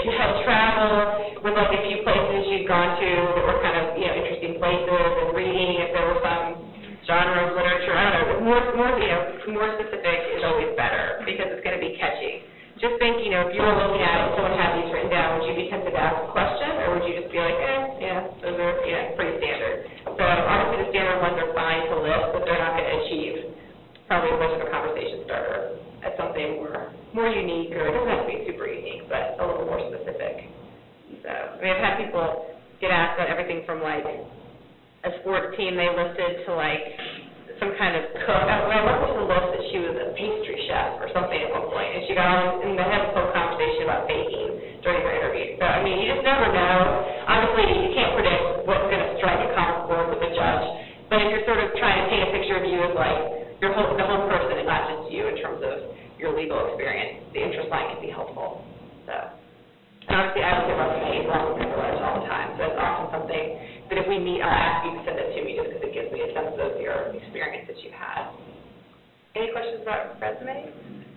travel, with like a few places you'd gone to that were kind of, interesting places, and reading if there were some genre of literature. I don't know, more specific is always better because it's going to be catchy. Just think, if you were looking at it and someone had these written down, would you be tempted to ask a question, or would you just be like, those are, pretty standard. So obviously the standard ones are fine to list, but they're not going to achieve probably much of a conversation starter as something more unique, or it doesn't have to be super unique, but a little more specific. So, I've had people get asked about everything from, like, a sports team they listed to, like, some kind of cook. I worked with a list that she was a pastry chef or something at one point, and she got on, and they had a whole conversation about baking during her interview. So, you just never know. Obviously, you can't predict what's going to strike a common chord with a judge, but if you're sort of trying to paint a picture of you as, like, the whole person and not just you in terms of your legal experience, the interest line can be helpful. So, and obviously, I look at resumes along with letters all the time, so it's often something that if we meet, I'll ask you to send it to me just because it gives me a sense of your experience that you've had. Any questions about resumes?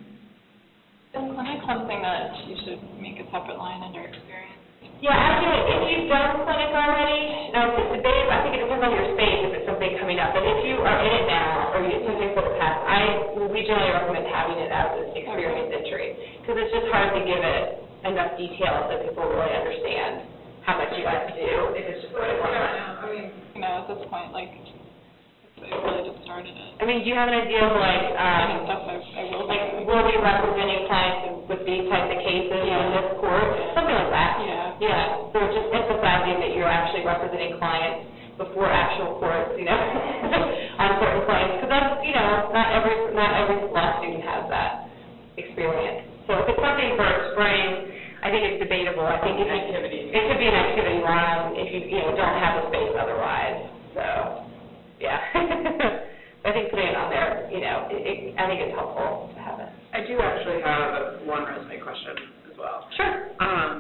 Is clinic something that you should make a separate line under experience? Yeah, actually, if you've done clinic already, it's debatable. I think it depends on your space if it's something coming up. But if you are in it now, or you something for the past, we generally recommend having it as an experience entry because it's just hard to give it enough detail so people really understand how much you guys do. If it's just really one line. At this point, like, I really just started it. Do you have an idea of like stuff I will like will be representing clients with these types of cases in this court, something like that? Yeah. So just emphasizing that you're actually representing clients before actual courts, on certain claims, because that's not every law student has that experience. So if it's something for spring, I think it's debatable. I think it could be an activity line if you don't have the space otherwise. So. Yeah. I think putting it on there, I think it's helpful to have it. I do actually have one resume question as well. Sure.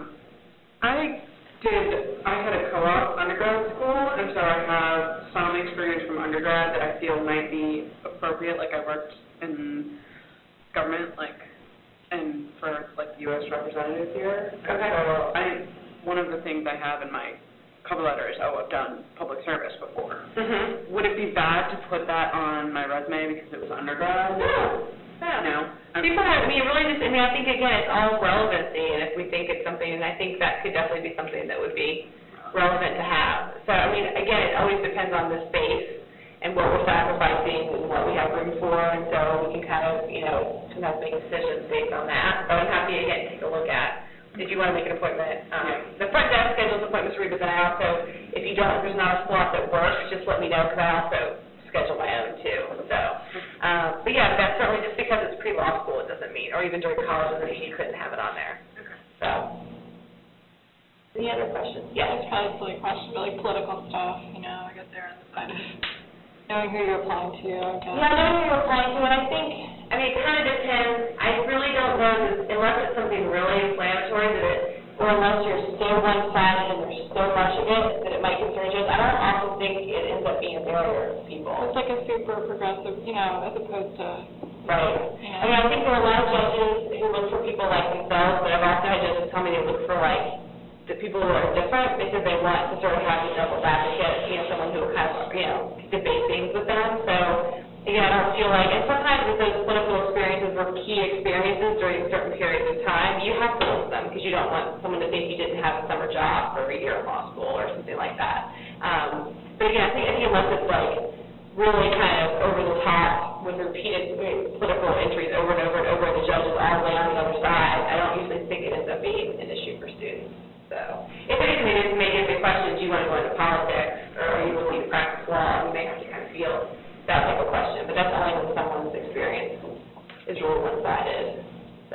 I had a co-op undergrad school, and so I have some experience from undergrad that I feel might be appropriate. Like I worked in government, and for the U.S. representative here. Okay. So one of the things I have in my cover letter is, I've done public service before. Mm-hmm. Would it be bad to put that on my resume because it was undergrad? No. People have, really just, I think, again, it's all relevancy, and if we think it's something, and I think that could definitely be something that would be relevant to have. So, again, it always depends on the space and what we're sacrificing and what we have room for, and so we can kind of, sometimes make decisions based on that. But I'm happy, again, to take a look at if you want to make an appointment. The front desk schedules appointments for you, but then I also, if there's not a slot that works, just let me know, because I also schedule my own too. So, but yeah, that's certainly just because it's pre-law school, it doesn't mean, or even during college, doesn't mean you couldn't have it on there. Okay. So, any other questions? Yeah, it's probably a silly question, but political stuff, I get there on the side of knowing who you're applying to, okay. Yeah, knowing who you're applying to, and I think, it kind of depends. I really don't know, unless it's something really inflammatory or unless you're so one-sided and there's so much of it that it might concern you. I don't often think it ends up being a barrier to people. It's like a super progressive, as opposed to... Right. I think there are a lot of judges who look for people like themselves, but I've also had judges tell me they look for, the people who are different because they want to sort of have a devil's advocate, someone who has, debate things with them. So, again, I don't feel like, and sometimes if those political experiences were key experiences during certain periods of time, you have to list them because you don't want someone to think you didn't have a summer job for a year in law school or something like that. But again, I think unless it's really kind of over the top with repeated political entries over and over and over, and the judges all the way on the other side, I don't usually think it ends up being an issue for students. So, if anything, it may get the question, do you want to go into politics, or are you looking to practice law? You may have to kind of feel that type of question, but that's only when someone's experience is really one-sided. So,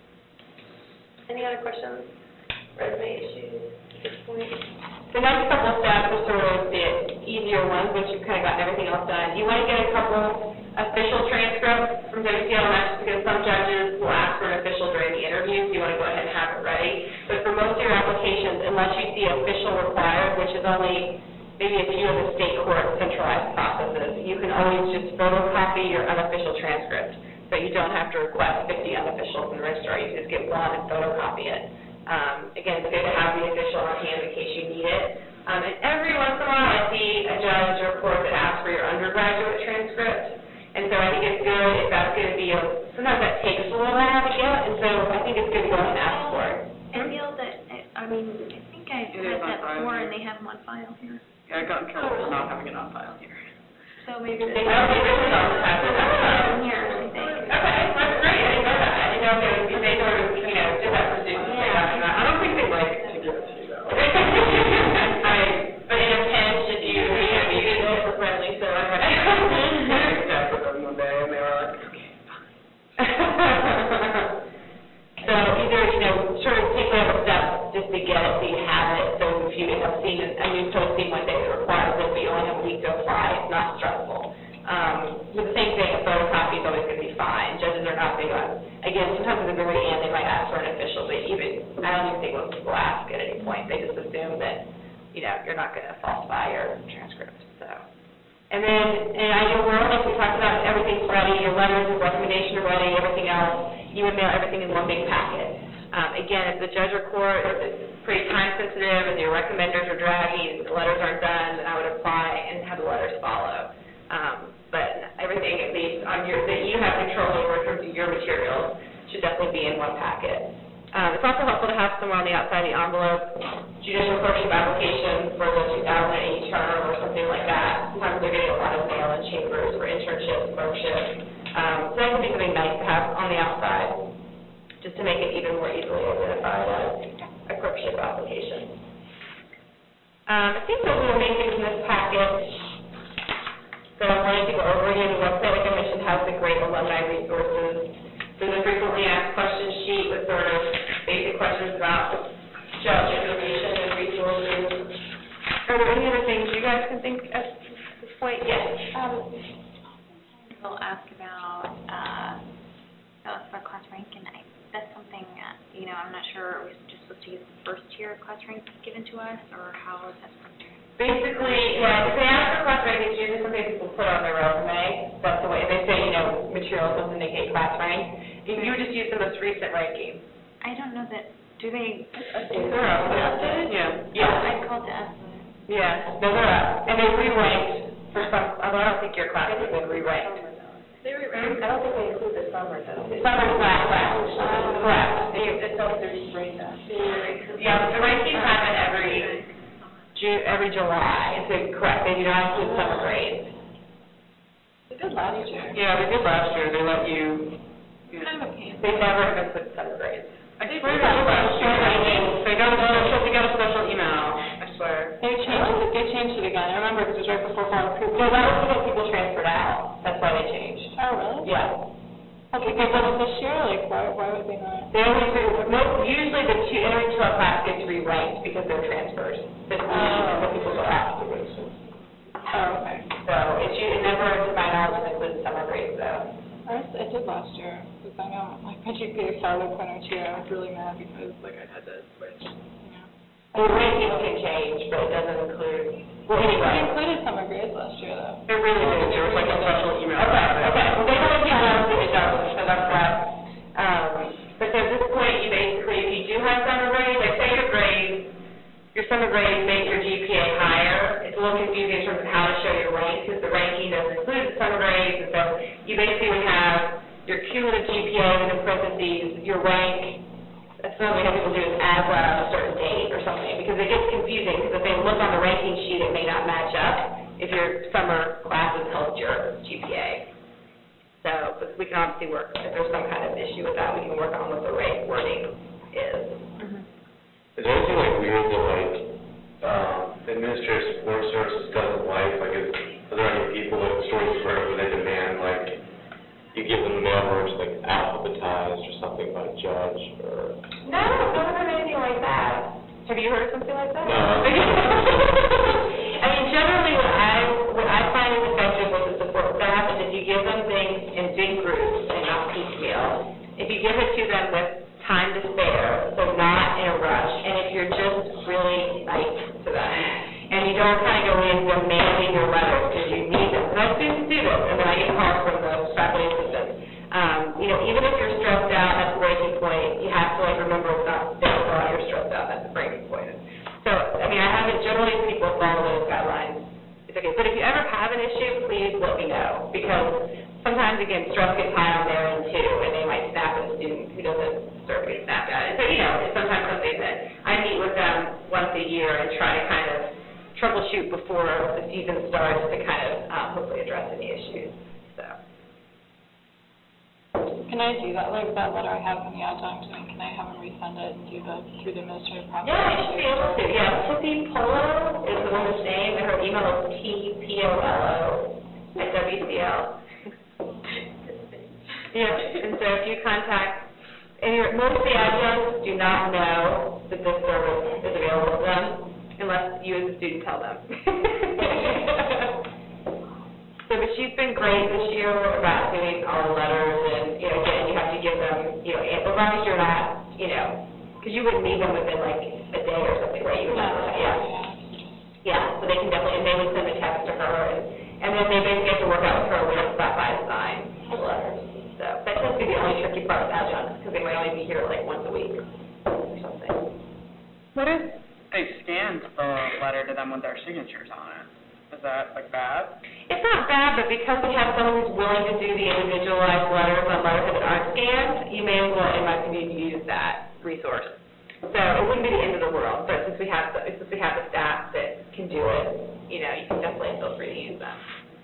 any other questions? Resume issues at this point? The next couple of steps are sort of the easier ones, once you've kind of gotten everything else done. You want to get a couple official transcripts from WCLMS because some judges will ask for an official during the interview, so you want to go ahead and have it ready. But for most of your applications, unless you see official required, which is only maybe a few of the state court centralized processes, you can always just photocopy your unofficial transcript. So you don't have to request 50 unofficials in the registrar. You just get one and photocopy it. Again, it's good to have the official on hand in case you need it. And every once in a while, I see a judge or court that asks for your undergraduate transcript. And so I think it's good if that's going to be sometimes that takes a little while to get, and so I think it's good to go ahead and ask for it. I feel that, I think I've had that before, and they have them on file here. Yeah, I got in trouble for not having it on file here. So maybe They have the original on the here, I think. Okay, that's great. I didn't know that. I didn't know if they sort of, did that for students. I don't think they like to give it to you, though. But in a pinch, if you need it for friendly, so I'm going to check with them one day, and they were like, okay, fine. So either, sort of take whatever steps just to get it so you have it, so if you end up seeing a new posting one day that requires it, but you only have a week to apply, it's not stressful. With the same thing, a photocopy is always going to be fine. Judges are not big on, again, sometimes at the very end they might ask for an official, but I don't even think most people ask at any point. They just assume that, you're not going to falsify your transcript. So, and then in an ideal world, like we talked about, everything's ready, your letters of recommendation are ready, everything else, you would mail everything in one big packet. Again, if the judge or court is pretty time sensitive and your recommenders are draggy and the letters aren't done, then I would apply and have the letters follow. But everything, at least that you have control over in terms of your materials, should definitely be in one packet. It's also helpful to have somewhere on the outside of the envelope, judicial clerkship application for the 2008 term or something like that. Sometimes they're getting a lot of mail in chambers for internships, clerkships. So that would be something nice to have on the outside, just to make it even more easily identified as a clerkship application. I think those are the main things in this package. So I wanted to go over again. The website, like I mentioned, has the great alumni resources. There's a frequently asked questions sheet with sort of basic questions about judge information and resources. Are there any other things you guys can think at this point? Yes. They'll ask about for class rank, and that's something I'm not sure. Are we just supposed to use the first tier class rank given to us, or how is that supposed to? Basically, if they ask for class rank, it's usually something people put on their resume. That's the way they say, materials doesn't negate class rank. You would just use the most recent ranking. I don't know that. Do they? They're up. Yeah. I called to ask them. Yeah, those are up. And they're re-ranked for some, although I don't think your class has been re-ranked. They re-ranked? I don't think they include the summer, though. The summer's class. Correct. It's all their spring now. Yeah, the rankings happen every July. So correct, they do not include summer grades. They did last year. Yeah, they did last year. They let you. Kind of a pain. They never have been put summer grades. I swear they did last year. They got a special email. I swear. They changed it again. I remember because it was right before fall approval. No, that was because people transferred out. That's why they changed. Oh, really? Yeah. Okay, but this year, why would they not? They only usually the entering to our class gets re-ranked because they're transfers. But the people go out. Oh, okay. So it never, to my knowledge, includes summer grades, though. It did last year, because I know my GPA started at 0.02, and I was really mad because, I had to switch, The ranking can change, but it doesn't include, well, anyway. It included summer grades last year, though. It really did. There was a special email. Okay. Well, they don't keep on it doesn't, so that's that. But at this point, you basically, if you do have summer grades, say your summer grades make your GPA higher. It's a little confusing in terms of how to show your rank, because the ranking doesn't include the summer grades, and so you basically would have your cumulative GPA and in parentheses, your rank. That's what we have people do is as of a certain date or something, because it gets confusing, because if they look on the ranking sheet, it may not match up if your summer classes helped your GPA. So, but we can obviously work, if there's some kind of issue with that, we can work on what the right wording is. Is there anything weird that administrative support services doesn't like? Are there any people that stories you've heard where they demand you give them mail rooms alphabetized or something by judge or? No, I've never heard anything like that. Have you heard something like that? No. I mean, generally what I find is effective with the support staff is if you give them things in big groups and not piecemeal. If you give it to them with time to spare, so not in a rush, and if you're just really nice to them, and you don't kind of go in demanding your letters because you need them. And I students do this, and then I get calls from the faculty assistants. Even if you're stressed out at the breaking point, you have to remember it's not there for all your tricky. But if you ever have an issue, please let me know, because sometimes, again, stress gets high on their end too, and they might snap at a student who doesn't deserve to get snapped at. So, it's sometimes something that I meet with them once a year and try to kind of troubleshoot before the season starts to kind of hopefully address any issues. So. Can I do that, like that letter I have from the adjunct, and can I have him resend it and do the, through the administrative process? Yeah, you should be able to. Yeah, Tiffy Polo is the woman's name, and her email is tpolo@wcl. Yeah, and so if you contact, most of the adjuncts do not know that this service is available to them unless you as a student tell them. So, but she's been great this year about doing all the letters, and, again, you have to give them, as long as you're not, because you wouldn't need them within, like, a day or something, right? You would Yeah, so they can definitely, and they would send a text to her, and then they basically have to work out with her when it's about by to sign the letters. So that tends to be the only tricky part with adjuncts, because they might only be here, like, once a week or something. What if they scanned the letter to them with their signatures on it? Is that, like, bad? It's not bad, but because we have someone who's willing to do the individualized letters on letterhead that aren't scanned, you may as well, in my opinion, use that resource. So it wouldn't be the end of the world, but since we have the staff that can do it, you can definitely feel free to use them.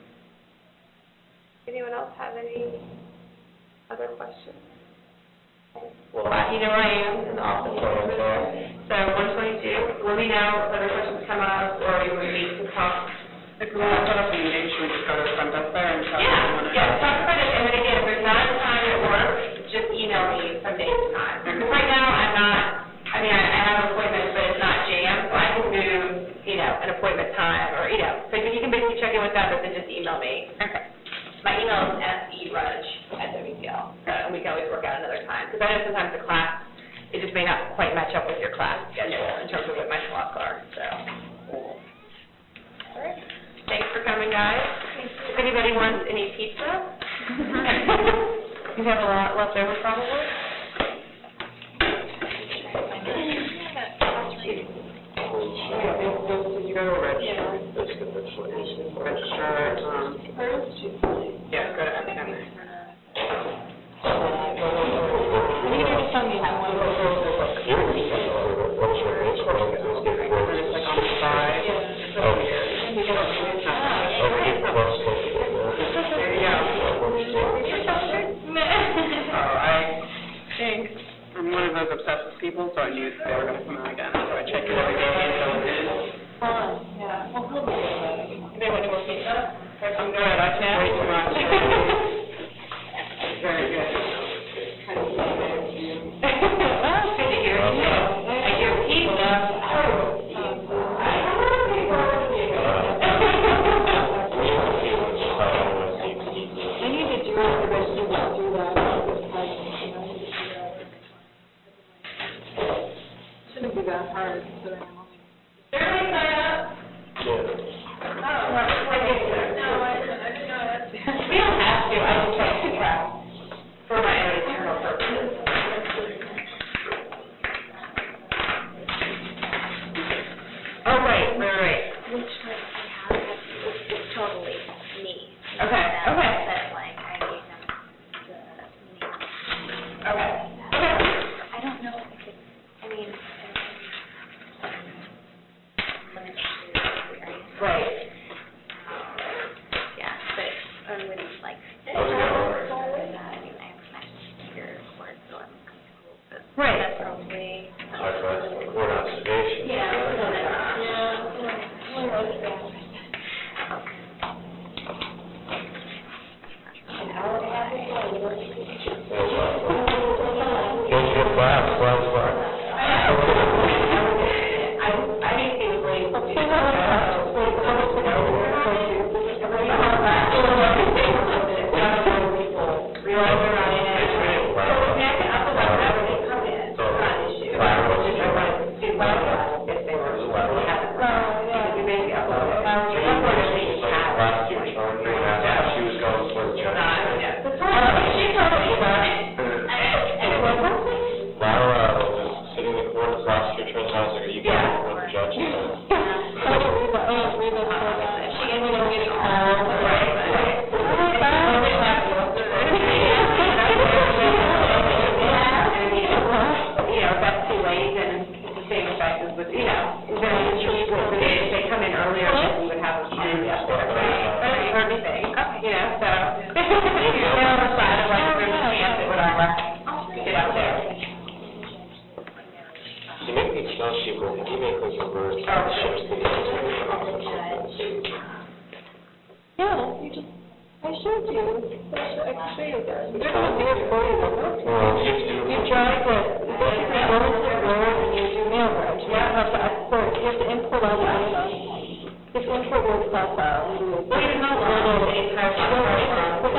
Anyone else have any other questions? Well, you know where I am in the office over there. So 122, let me know if other questions come up, or you would need to talk. If we want to set up a meeting, should we just go to the front desk there and talk? Yeah, talk about it, and then again, if there's not a time at work, just email me from day to time. Because right now, I have appointments, but it's not jammed, so I can move, an appointment time, or, so you can basically check in with that, but then just email me. Okay. My email is serudge@wcl, and we can always work out another time. Because I know sometimes the class, it just may not quite match up with your class schedule in terms of what my slots are, so. All right. Thanks for coming, guys. If anybody wants any pizza, you have a lot left over probably. Did you go to register? Register, yeah, go to academic. You can just tell me how one goes. It's like on the side. I think I'm one of those obsessed with people, so I knew they were going to come out again, so I check it every day until it is. Fun, yeah. Well, we'll do it. They want to go pizza? I'm good, I can't wait too much. Very good. Well, it's good to hear. I hear pizza. I need to do it, but I should not do that. Shouldn't be that hard, but I'm only. Everybody sign up? We don't have to, I just try to keep track for my own internal purposes. Oh, right. Which one we have, it's totally me. Okay. That, like, I gave them the name. Okay. I don't know if it's, Right. Yeah, but I wouldn't like. I have my computer cord, so I'm comfortable, but Right. that's probably. We're not sedation. Colorado. They're on the side of like the camp that would all get out there. You make these snow sheep, but you make those over ships to Yeah, you just, I showed you. I can show you again. There's no there for you, remember? You drive it, you basically go into the road and you do mail route. You don't have to export, you have to import all the data. Just import your stuff out. Well, you know, the entire